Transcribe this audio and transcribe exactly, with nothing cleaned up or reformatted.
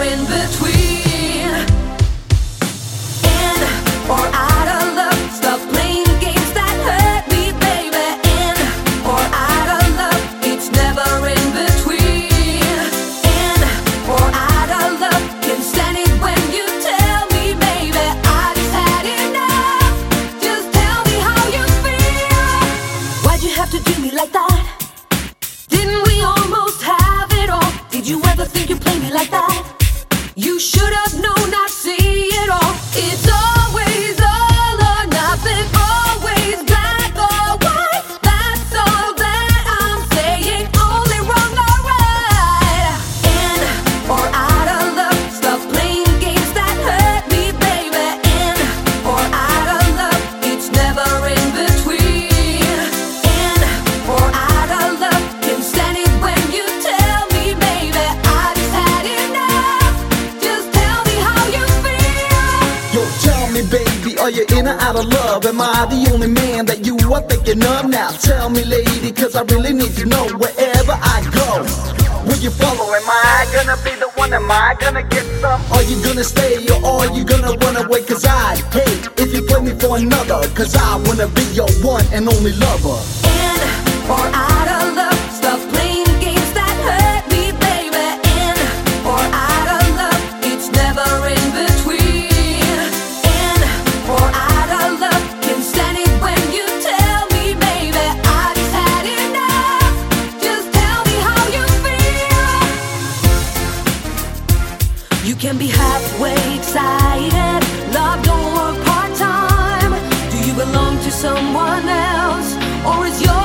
in between. In or out of love, stop playing games that hurt me, baby. In or out of love, it's never in between. In or out of love, can't stand it when you tell me, baby, I just had enough. Just tell me how you feel. Why'd you have to do me like that? Didn't we almost have it all? Did you ever think you'd play me like that? You should have known I'd see it all. It's always all or nothing, always black or white. That's all that I'm saying, only wrong or right. In or out of love, stop playing games that hurt me, baby. In or out of love, it's never in between. In or out of love, can't stand it when you tell me, baby, I just had enough. Just tell me how you feel. Yo, tell me, baby, are you in or out of love? Am I the only man that you are thinking of now? Tell me, lady, cause I really need to know. Wherever I go, will you follow? Am I gonna be the one? Am I gonna get some? Are you gonna stay or are you gonna run away? Cause I hate if you play me for another, cause I wanna be your one and only lover. In or out of love, stop playing games that hurt me, baby. In or out of love, it's never in between. In or out of love, can't stand it when you tell me, baby, I just had enough. Just tell me how you feel. You can be halfway excited, love don't work part-time. Do you belong to someone else, or is your